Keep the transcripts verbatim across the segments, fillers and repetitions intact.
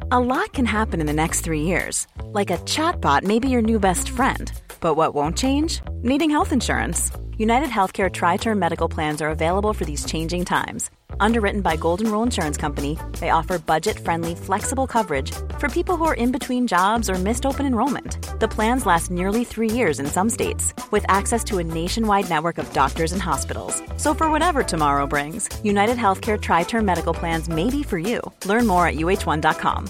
A lot can happen in the next three years. Like a chatbot may be your new best friend. But what won't change? Needing health insurance. United Healthcare Tri-Term Medical Plans are available for these changing times. Underwritten by Golden Rule Insurance Company, they offer budget-friendly, flexible coverage for people who are in between jobs or missed open enrollment. The plans last nearly three years in some states, with access to a nationwide network of doctors and hospitals. So for whatever tomorrow brings, United Healthcare Tri-Term Medical Plans may be for you. Learn more at U H one dot com.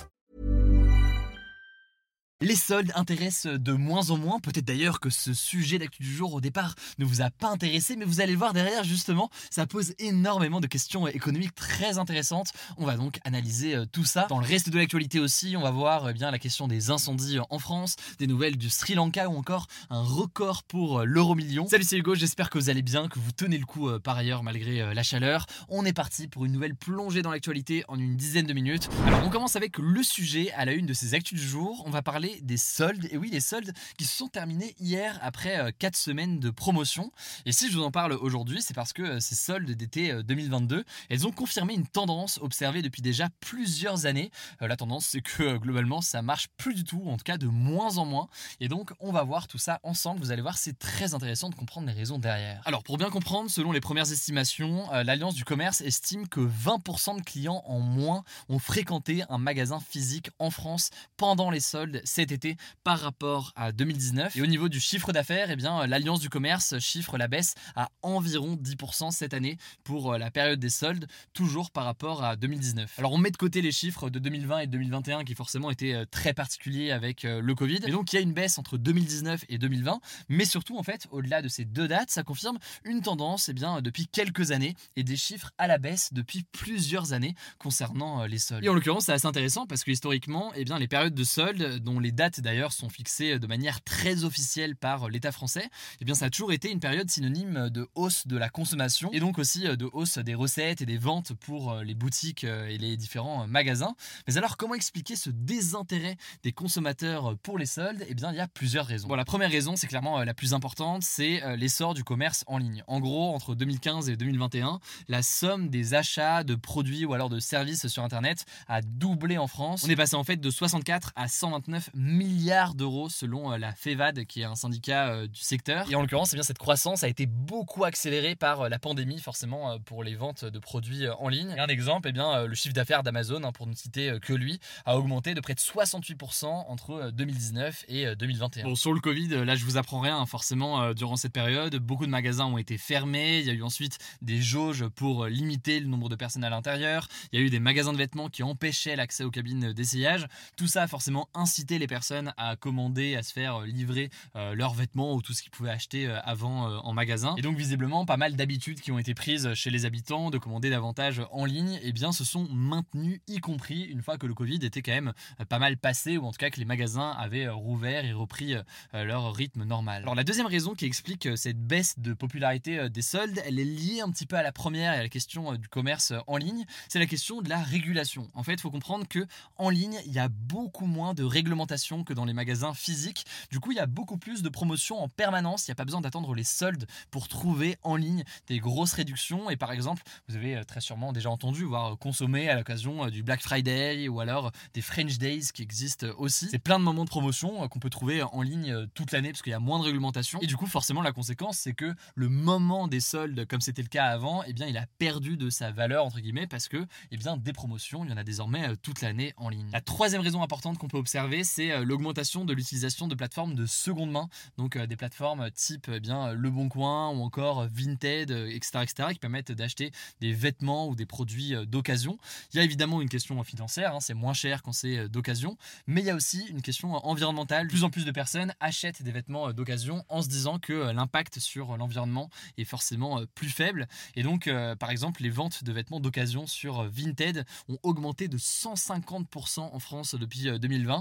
Les soldes intéressent de moins en moins, peut-être d'ailleurs que ce sujet d'actu du jour au départ ne vous a pas intéressé, mais vous allez le voir derrière justement, ça pose énormément de questions économiques très intéressantes. On va donc analyser tout ça. Dans le reste de l'actualité aussi, on va voir eh bien, la question des incendies en France, des nouvelles du Sri Lanka ou encore un record pour l'euro-million. Salut, c'est Hugo, j'espère que vous allez bien, que vous tenez le coup par ailleurs malgré la chaleur. On est parti pour une nouvelle plongée dans l'actualité en une dizaine de minutes. Alors on commence avec le sujet à la une de ces actus du jour. On va parler des soldes, et oui les soldes qui se sont terminés hier après quatre semaines de promotion. Et si je vous en parle aujourd'hui, c'est parce que ces soldes d'été deux mille vingt-deux, elles ont confirmé une tendance observée depuis déjà plusieurs années. La tendance, c'est que globalement ça marche plus du tout, en tout cas de moins en moins, et donc on va voir tout ça ensemble. Vous allez voir, c'est très intéressant de comprendre les raisons derrière. Alors pour bien comprendre, selon les premières estimations, l'Alliance du commerce estime que vingt pour cent de clients en moins ont fréquenté un magasin physique en France pendant les soldes cet été par rapport à deux mille dix-neuf. Et au niveau du chiffre d'affaires, eh bien, l'Alliance du commerce chiffre la baisse à environ dix pour cent cette année pour la période des soldes, toujours par rapport à deux mille dix-neuf. Alors on met de côté les chiffres de deux mille vingt et deux mille vingt et un qui forcément étaient très particuliers avec le Covid. Et donc il y a une baisse entre deux mille dix-neuf et deux mille vingt, mais surtout en fait, au-delà de ces deux dates, ça confirme une tendance eh bien, depuis quelques années et des chiffres à la baisse depuis plusieurs années concernant les soldes. Et en l'occurrence, c'est assez intéressant parce que historiquement, eh bien, les périodes de soldes, dont les dates d'ailleurs sont fixées de manière très officielle par l'État français, eh bien ça a toujours été une période synonyme de hausse de la consommation et donc aussi de hausse des recettes et des ventes pour les boutiques et les différents magasins. Mais alors comment expliquer ce désintérêt des consommateurs pour les soldes? Eh bien il y a plusieurs raisons. Bon, la première raison, c'est clairement la plus importante, c'est l'essor du commerce en ligne. En gros, entre deux mille quinze et deux mille vingt et un, la somme des achats de produits ou alors de services sur internet a doublé en France. On est passé en fait de soixante-quatre à cent vingt-neuf milliards d'euros selon la FEVAD, qui est un syndicat du secteur. Et en l'occurrence, eh bien, cette croissance a été beaucoup accélérée par la pandémie, forcément pour les ventes de produits en ligne. Et un exemple, eh bien, le chiffre d'affaires d'Amazon, hein, pour ne citer que lui, a augmenté de près de soixante-huit pour cent entre deux mille dix-neuf et deux mille vingt et un. Bon, sur le Covid, là je vous apprends rien, hein, forcément durant cette période, beaucoup de magasins ont été fermés. Il y a eu ensuite des jauges pour limiter le nombre de personnes à l'intérieur. Il y a eu des magasins de vêtements qui empêchaient l'accès aux cabines d'essayage. Tout ça a forcément incité les personnes à commander, à se faire livrer euh, leurs vêtements ou tout ce qu'ils pouvaient acheter euh, avant euh, en magasin. Et donc visiblement pas mal d'habitudes qui ont été prises chez les habitants de commander davantage en ligne, et bien se sont maintenues, y compris une fois que le Covid était quand même euh, pas mal passé, ou en tout cas que les magasins avaient euh, rouvert et repris euh, leur rythme normal. Alors la deuxième raison qui explique euh, cette baisse de popularité euh, des soldes, elle est liée un petit peu à la première et à la question euh, du commerce euh, en ligne, c'est la question de la régulation. En fait, il faut comprendre que en ligne, il y a beaucoup moins de réglementation que dans les magasins physiques. Du coup, il y a beaucoup plus de promotions en permanence. Il n'y a pas besoin d'attendre les soldes pour trouver en ligne des grosses réductions. Et par exemple, vous avez très sûrement déjà entendu, voire consommé à l'occasion du Black Friday ou alors des French Days qui existent aussi. C'est plein de moments de promotion qu'on peut trouver en ligne toute l'année parce qu'il y a moins de réglementation. Et du coup, forcément, la conséquence, c'est que le moment des soldes, comme c'était le cas avant, eh bien, il a perdu de sa valeur, entre guillemets, parce que eh bien, des promotions, il y en a désormais toute l'année en ligne. La troisième raison importante qu'on peut observer, c'est l'augmentation de l'utilisation de plateformes de seconde main, donc euh, des plateformes type eh bien, Le Bon Coin ou encore Vinted, et cetera, et cetera, qui permettent d'acheter des vêtements ou des produits euh, d'occasion. Il y a évidemment une question financière, hein, c'est moins cher quand c'est euh, d'occasion, mais il y a aussi une question environnementale. De plus en plus de personnes achètent des vêtements euh, d'occasion en se disant que euh, l'impact sur l'environnement est forcément euh, plus faible. Et donc, euh, par exemple, les ventes de vêtements d'occasion sur euh, Vinted ont augmenté de cent cinquante pour cent en France depuis euh, deux mille vingt. Et là,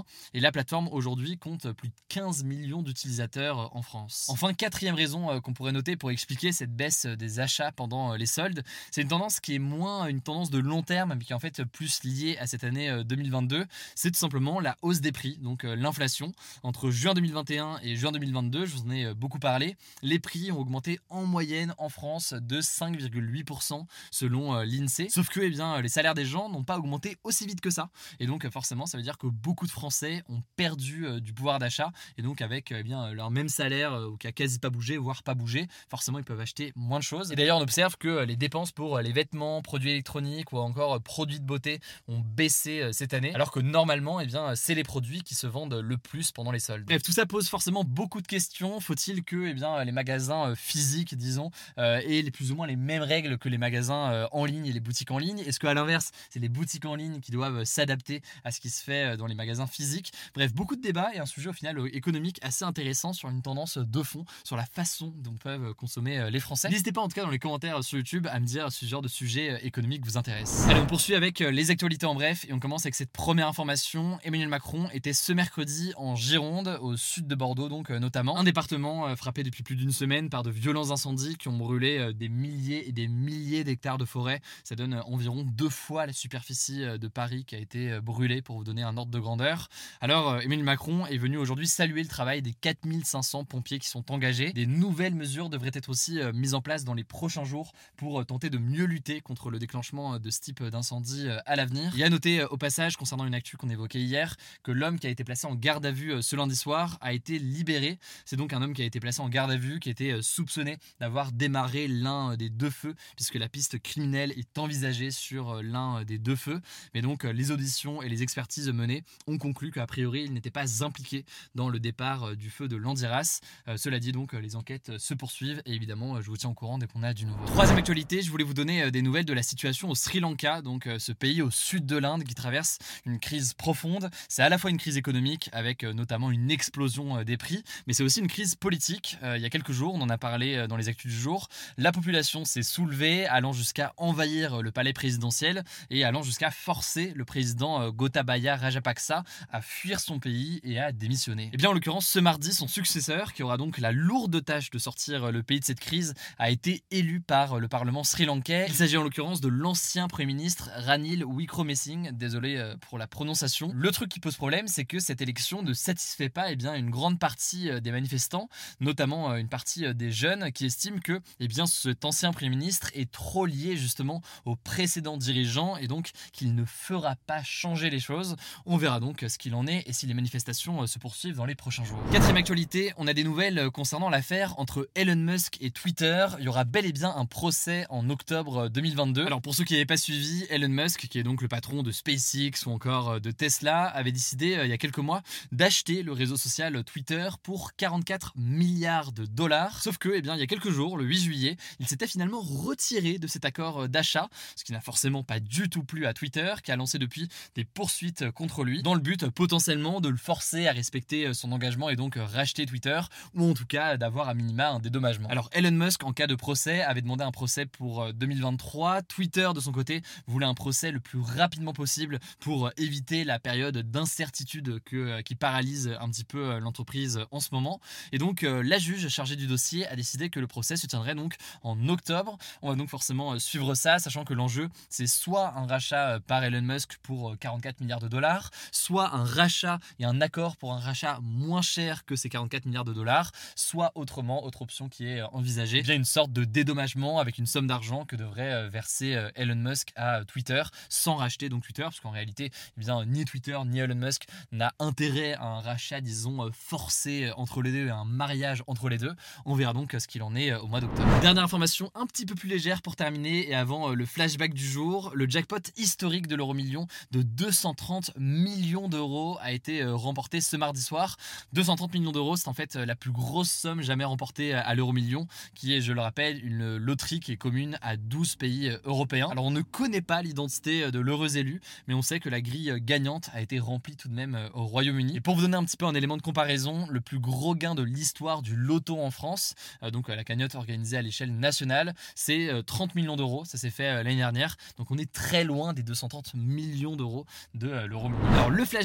la plateforme aujourd'hui compte plus de quinze millions d'utilisateurs en France. Enfin, quatrième raison qu'on pourrait noter pour expliquer cette baisse des achats pendant les soldes, c'est une tendance qui est moins une tendance de long terme, mais qui est en fait plus liée à cette année deux mille vingt-deux. C'est tout simplement la hausse des prix, donc l'inflation. Entre juin deux mille vingt et un et juin deux mille vingt-deux, je vous en ai beaucoup parlé, les prix ont augmenté en moyenne en France de cinq virgule huit pour cent selon l'Insee. Sauf que eh bien, les salaires des gens n'ont pas augmenté aussi vite que ça. Et donc forcément, ça veut dire que beaucoup de Français ont perdu du pouvoir d'achat. Et donc avec eh bien, leur même salaire qui a quasi pas bougé, voire pas bougé, forcément ils peuvent acheter moins de choses. Et d'ailleurs on observe que les dépenses pour les vêtements, produits électroniques ou encore produits de beauté ont baissé cette année, alors que normalement eh bien, c'est les produits qui se vendent le plus pendant les soldes. Bref, tout ça pose forcément beaucoup de questions. Faut-il que eh bien, les magasins physiques, disons, euh, aient les, plus ou moins les mêmes règles que les magasins euh, en ligne et les boutiques en ligne? Est-ce qu'à l'inverse, c'est les boutiques en ligne qui doivent s'adapter à ce qui se fait dans les magasins physiques? Bref, beaucoup de débats et un sujet au final économique assez intéressant sur une tendance de fond, sur la façon dont peuvent consommer les Français. N'hésitez pas en tout cas dans les commentaires sur YouTube à me dire si ce genre de sujet économique vous intéresse. Allez, on poursuit avec les actualités en bref et on commence avec cette première information. Emmanuel Macron était ce mercredi en Gironde, au sud de Bordeaux donc notamment, un département frappé depuis plus d'une semaine par de violents incendies qui ont brûlé des milliers et des milliers d'hectares de forêt. Ça donne environ deux fois la superficie de Paris qui a été brûlée, pour vous donner un ordre de grandeur. Alors Emmanuel Macron est venu aujourd'hui saluer le travail des quatre mille cinq cents pompiers qui sont engagés. Des nouvelles mesures devraient être aussi mises en place dans les prochains jours pour tenter de mieux lutter contre le déclenchement de ce type d'incendie à l'avenir. Il y a noté au passage, concernant une actu qu'on évoquait hier, que l'homme qui a été placé en garde à vue ce lundi soir a été libéré. C'est donc un homme qui a été placé en garde à vue, qui était soupçonné d'avoir démarré l'un des deux feux, puisque la piste criminelle est envisagée sur l'un des deux feux. Mais donc les auditions et les expertises menées ont conclu qu'a priori il n'était pas impliqué dans le départ du feu de Landiras. Euh, cela dit, donc les enquêtes se poursuivent et évidemment je vous tiens au courant dès qu'on a du nouveau. Troisième actualité, je voulais vous donner des nouvelles de la situation au Sri Lanka, donc ce pays au sud de l'Inde qui traverse une crise profonde. C'est à la fois une crise économique avec notamment une explosion des prix, mais c'est aussi une crise politique. Euh, il y a quelques jours, on en a parlé dans les actus du jour, la population s'est soulevée, allant jusqu'à envahir le palais présidentiel et allant jusqu'à forcer le président Gotabaya Rajapaksa à fuir son pays et à démissionner. Et bien en l'occurrence, ce mardi, son successeur, qui aura donc la lourde tâche de sortir le pays de cette crise, a été élu par le Parlement sri-lankais. Il s'agit en l'occurrence de l'ancien Premier ministre Ranil Wickremesinghe, désolé pour la prononciation. Le truc qui pose problème, c'est que cette élection ne satisfait pas eh bien, une grande partie des manifestants, notamment une partie des jeunes qui estiment que eh bien, cet ancien Premier ministre est trop lié justement aux précédents dirigeants et donc qu'il ne fera pas changer les choses. On verra donc ce qu'il en est et si les manifestations se poursuivent dans les prochains jours. Quatrième actualité, on a des nouvelles concernant l'affaire entre Elon Musk et Twitter. Il y aura bel et bien un procès en octobre deux mille vingt-deux. Alors pour ceux qui n'avaient pas suivi, Elon Musk, qui est donc le patron de SpaceX ou encore de Tesla, avait décidé il y a quelques mois d'acheter le réseau social Twitter pour quarante-quatre milliards de dollars. Sauf que, eh bien, il y a quelques jours, le huit juillet, il s'était finalement retiré de cet accord d'achat, ce qui n'a forcément pas du tout plu à Twitter, qui a lancé depuis des poursuites contre lui, dans le but potentiellement de le forcer à respecter son engagement et donc racheter Twitter, ou en tout cas d'avoir à minima un dédommagement. Alors Elon Musk, en cas de procès, avait demandé un procès pour deux mille vingt-trois. Twitter, de son côté, voulait un procès le plus rapidement possible pour éviter la période d'incertitude que, qui paralyse un petit peu l'entreprise en ce moment. Et donc la juge chargée du dossier a décidé que le procès se tiendrait donc en octobre. On va donc forcément suivre ça, sachant que l'enjeu, c'est soit un rachat par Elon Musk pour quarante-quatre milliards de dollars, soit un rachat et un accord pour un rachat moins cher que ces quarante-quatre milliards de dollars, soit autrement, autre option qui est envisagée, il y a une sorte de dédommagement avec une somme d'argent que devrait verser Elon Musk à Twitter, sans racheter donc Twitter, parce qu'en réalité, eh bien, ni Twitter ni Elon Musk n'a intérêt à un rachat, disons, forcé entre les deux, et un mariage entre les deux. On verra donc ce qu'il en est au mois d'octobre. Dernière information un petit peu plus légère pour terminer, et avant le flashback du jour, le jackpot historique de l'euro million de deux cent trente millions d'euros a été remporté ce mardi soir. deux cent trente millions d'euros, c'est en fait la plus grosse somme jamais remportée à l'euro million, qui est, je le rappelle, une loterie qui est commune à douze pays européens. Alors on ne connaît pas l'identité de l'heureux élu, mais on sait que la grille gagnante a été remplie tout de même au Royaume-Uni. Et pour vous donner un petit peu un élément de comparaison, le plus gros gain de l'histoire du loto en France, donc la cagnotte organisée à l'échelle nationale, c'est trente millions d'euros. Ça s'est fait l'année dernière. Donc on est très loin des deux cent trente millions d'euros de l'euro million. Alors le flashback historique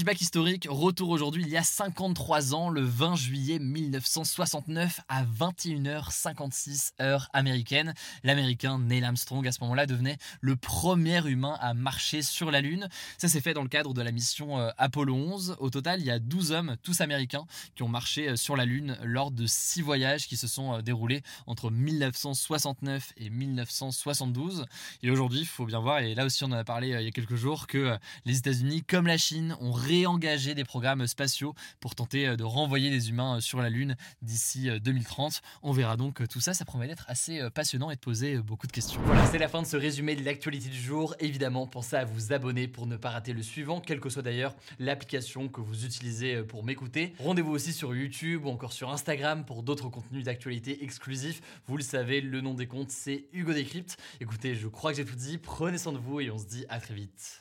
historique, retour aujourd'hui il y a cinquante-trois ans, le vingt juillet mille neuf cent soixante-neuf à vingt et une heures cinquante-six heure américaine. L'américain Neil Armstrong à ce moment-là devenait le premier humain à marcher sur la Lune. Ça s'est fait dans le cadre de la mission euh, Apollo onze. Au total, il y a douze hommes, tous américains, qui ont marché euh, sur la Lune lors de six voyages qui se sont euh, déroulés entre mille neuf cent soixante-neuf et mille neuf cent soixante-douze. Et aujourd'hui, il faut bien voir, et là aussi on en a parlé euh, il y a quelques jours, que euh, les États-Unis, comme la Chine, ont réengagé des programmes spatiaux pour tenter euh, de renvoyer des humains euh, sur la Lune d'ici euh, deux mille trente. On verra donc euh, tout ça, ça promet d'être assez euh, passionnant et de poser euh, beaucoup de questions. Voilà, c'est la fin de ce résumé de l'actualité du jour. Évidemment, pensez à vous abonner pour ne pas rater le suivant, quelle que soit d'ailleurs l'application que vous utilisez euh, pour m'écouter. Rendez-vous aussi sur YouTube ou encore sur Instagram pour d'autres contenus d'actualité exclusifs. Vous le savez, le nom des comptes, c'est Hugo Décrypte. Écoutez, je crois que j'ai tout dit. Prenez soin de vous et on se dit à très vite.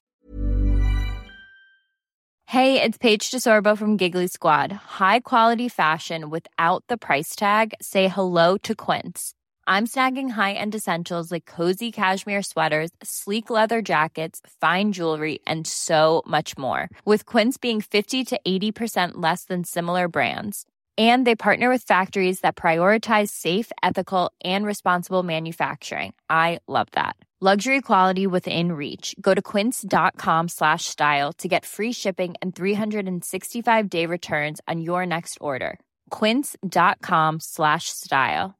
Hey, it's Paige DeSorbo from Giggly Squad. High quality fashion without the price tag. Say hello to Quince. I'm snagging high-end essentials like cozy cashmere sweaters, sleek leather jackets, fine jewelry, and so much more. With Quince being fifty to eighty percent less than similar brands. And they partner with factories that prioritize safe, ethical, and responsible manufacturing. I love that. Luxury quality within reach. Go to quince.com slash style to get free shipping and three sixty-five day returns on your next order. Quince.com slash style.